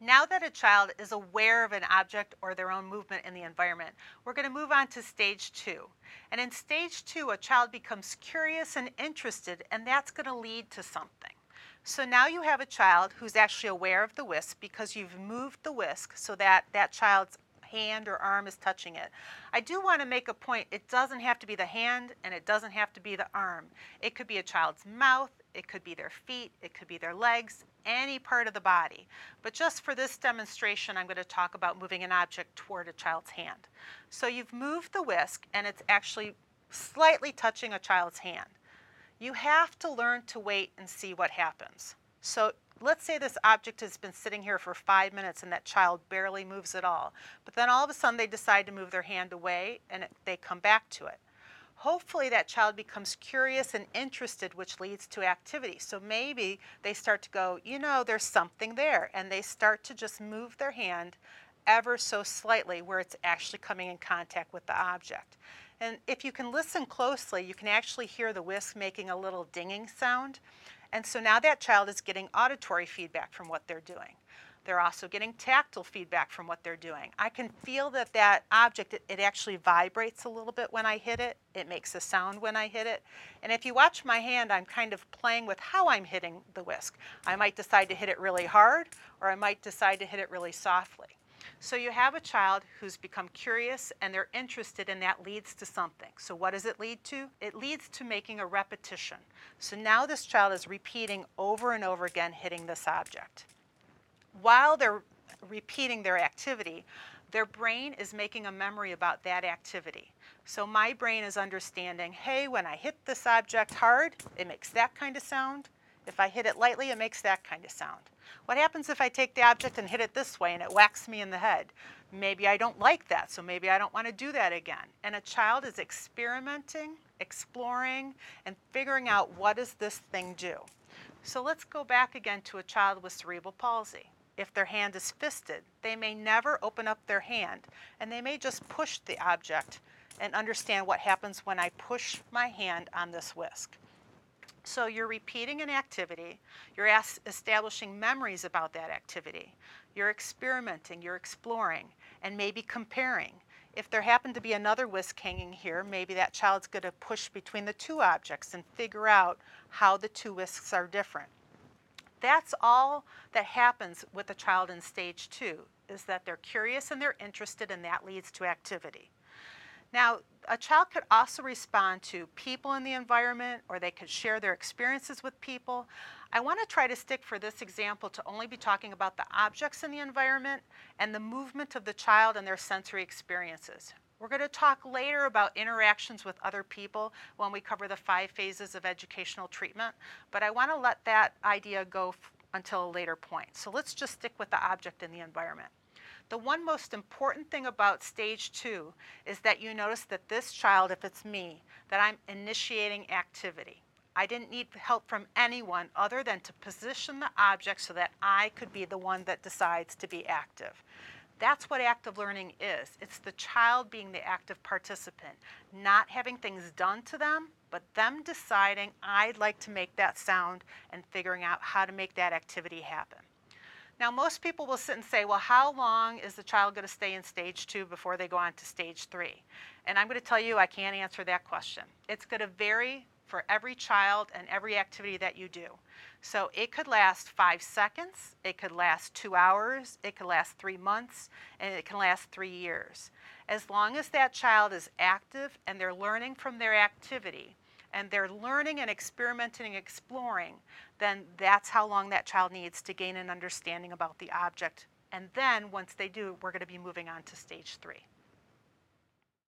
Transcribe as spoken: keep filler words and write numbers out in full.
Now that a child is aware of an object or their own movement in the environment, we're going to move on to stage two. And in stage two, a child becomes curious and interested, and that's going to lead to something. So now you have a child who's actually aware of the whisk because you've moved the whisk so that that child's hand or arm is touching it. I do want to make a point. It doesn't have to be the hand and it doesn't have to be the arm. It could be a child's mouth, it could be their feet, it could be their legs, any part of the body. But just for this demonstration, I'm going to talk about moving an object toward a child's hand. So you've moved the whisk and it's actually slightly touching a child's hand. You have to learn to wait and see what happens. So let's say this object has been sitting here for five minutes and that child barely moves at all. But then all of a sudden they decide to move their hand away and it, they come back to it. Hopefully that child becomes curious and interested, which leads to activity. So maybe they start to go, you know, there's something there. And they start to just move their hand ever so slightly where it's actually coming in contact with the object. And if you can listen closely, you can actually hear the whisk making a little dinging sound. And so now that child is getting auditory feedback from what they're doing. They're also getting tactile feedback from what they're doing. I can feel that that object, it, it actually vibrates a little bit when I hit it. It makes a sound when I hit it. And if you watch my hand, I'm kind of playing with how I'm hitting the whisk. I might decide to hit it really hard, or I might decide to hit it really softly. So you have a child who's become curious and they're interested, and that leads to something. So what does it lead to? It leads to making a repetition. So now this child is repeating over and over again hitting this object. While they're repeating their activity, their brain is making a memory about that activity. So my brain is understanding, hey, when I hit this object hard, it makes that kind of sound. If I hit it lightly, it makes that kind of sound. What happens if I take the object and hit it this way and it whacks me in the head? Maybe I don't like that, so maybe I don't want to do that again. And a child is experimenting, exploring, and figuring out, what does this thing do? So let's go back again to a child with cerebral palsy. If their hand is fisted, they may never open up their hand, and they may just push the object and understand what happens when I push my hand on this whisk. So you're repeating an activity, you're as- establishing memories about that activity, you're experimenting, you're exploring, and maybe comparing. If there happened to be another whisk hanging here, maybe that child's going to push between the two objects and figure out how the two whisks are different. That's all that happens with a child in stage two, is that they're curious and they're interested, and that leads to activity. Now, a child could also respond to people in the environment, or they could share their experiences with people. I want to try to stick for this example to only be talking about the objects in the environment and the movement of the child and their sensory experiences. We're going to talk later about interactions with other people when we cover the five phases of educational treatment, but I want to let that idea go f- until a later point. So let's just stick with the object in the environment. The one most important thing about stage two is that you notice that this child, if it's me, that I'm initiating activity. I didn't need help from anyone other than to position the object so that I could be the one that decides to be active. That's what active learning is. It's the child being the active participant, not having things done to them, but them deciding, I'd like to make that sound, and figuring out how to make that activity happen. Now, most people will sit and say, well, how long is the child going to stay in stage two before they go on to stage three? And I'm going to tell you, I can't answer that question. It's going to vary for every child and every activity that you do. So it could last five seconds, it could last two hours, it could last three months, and it can last three years. As long as that child is active and they're learning from their activity, and they're learning and experimenting and exploring, then that's how long that child needs to gain an understanding about the object. And then once they do, we're going to be moving on to stage three.